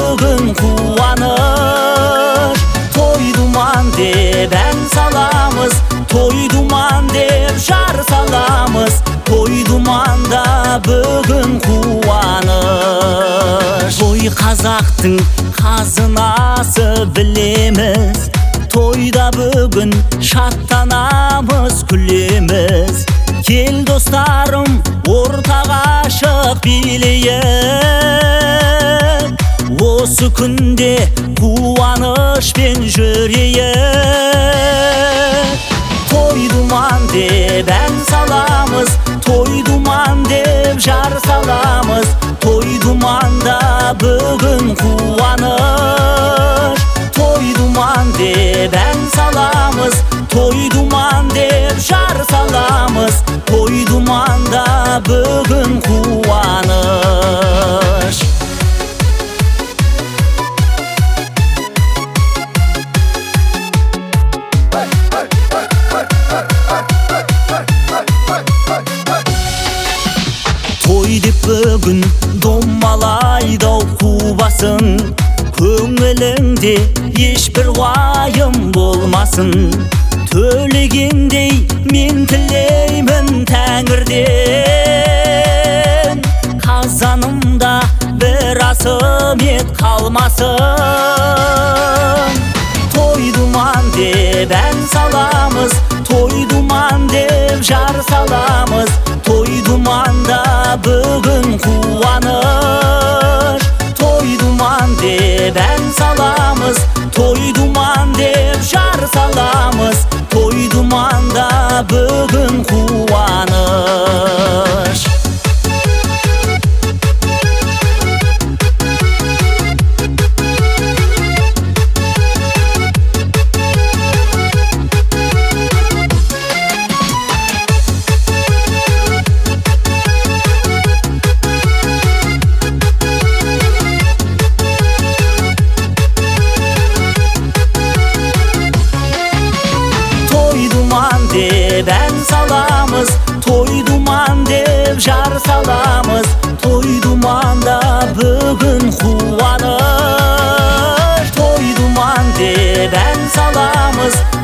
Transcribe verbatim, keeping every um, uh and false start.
бүгін қуаныш. Той думан деп ән саламыз, той думан деп жар саламыз, той думанда бүгін қуаныш. Той қазақтың қазынасы білеміз, тойда бүгін шаттанамыз, күлеміз. Кел достарым, ортаға шық билейік, осы күнде қуанышпен жүрейік. Той думан деп ән саламыз, той думан деп жар саламыз, той думанда бүгін қуаныш. Той думан деп ән саламыз, той думан деп жар саламыз, той думанда бүгін қуаныш. Той деп бүгін домалайдау қубасын, көңіліңде ешбір уайым болмасын. Төлегендей мен тілеймін Тәңірден, қазанымда бір асым ет қалмасын. Той думан деп ән саламыз, той думан деп жар саламыз, той думанда бүгін қуаныш. Той думан деп ән саламыз, той думан деп жар саламыз, той думанда бүгін қуаныш. Деп ән саламыз, той думан деп жар саламыз, той думанда бүгін қуаныш. Той думан деп ән саламыз,